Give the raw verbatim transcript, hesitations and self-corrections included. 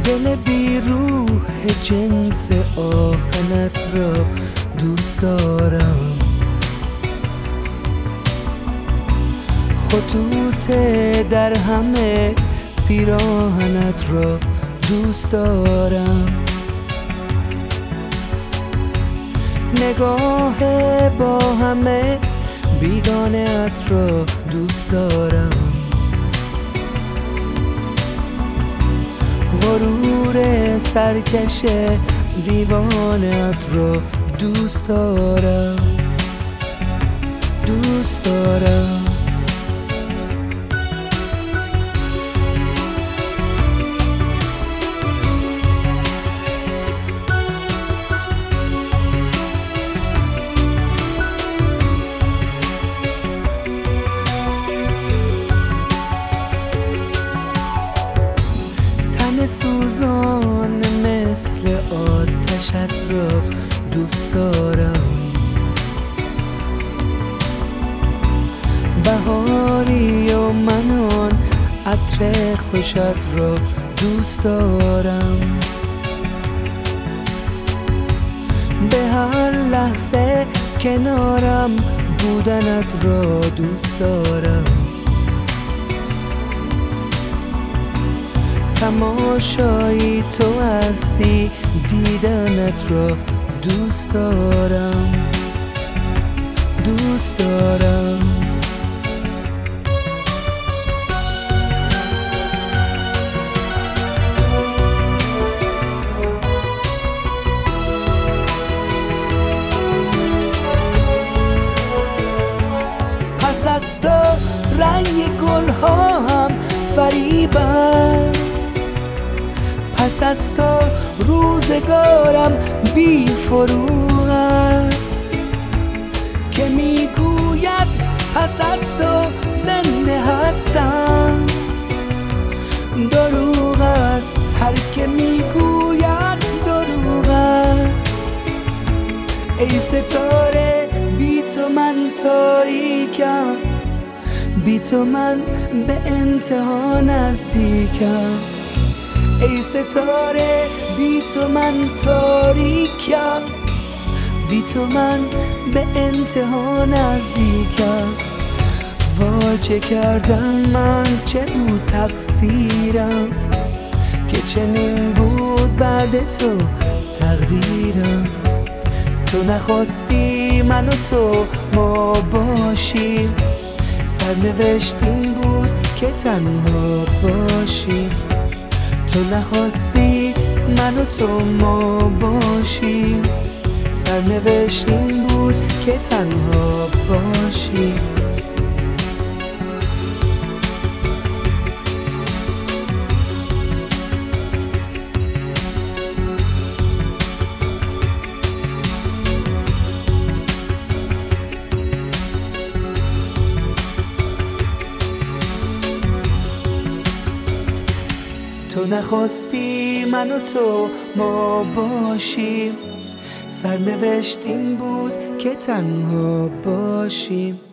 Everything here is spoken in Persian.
دل بی روح جنس آهنت را دوست دارم، خطوط در همه پیراهنت را دوست دارم، نگاه با همه بیگانه‌ات را دوست دارم، غرور سرکش دیوانه‌ات را دوست دارم، دوست دارم. سوزان مثل آتشت را دوست دارم، بهاری و من آن عطر خوشت را دوست دارم، به هر لحظه کنارم بودنت را دوست دارم، تماشایی تو هستی دیدنت را دوست دارم، دوست دارم. پس از تو رنگ گلها هم فریب است، پس از تو روزگارم بی فروغ است، که میگوید پس از تو زنده هستم، دروغ است هر که میگوید دروغ است. ای ستاره بی تو من تاریکم، بی تو من به انتها نزدیکم، ای ستاره بی تو من تاریکم، بی تو من به انتها نزدیکم. وا چه کردم من، چه بود تقصیرم، که چنین بود بعد تو تقدیرم. تو نخواستی من و تو ما باشیم، سرنوشت این بود که تنها باشیم. تو نخواستی من و تو ما باشیم، سرنوشت این بود که تنها باشیم. تو نخواستی من و تو ما باشیم، سرنوشت این بود که تنها باشیم.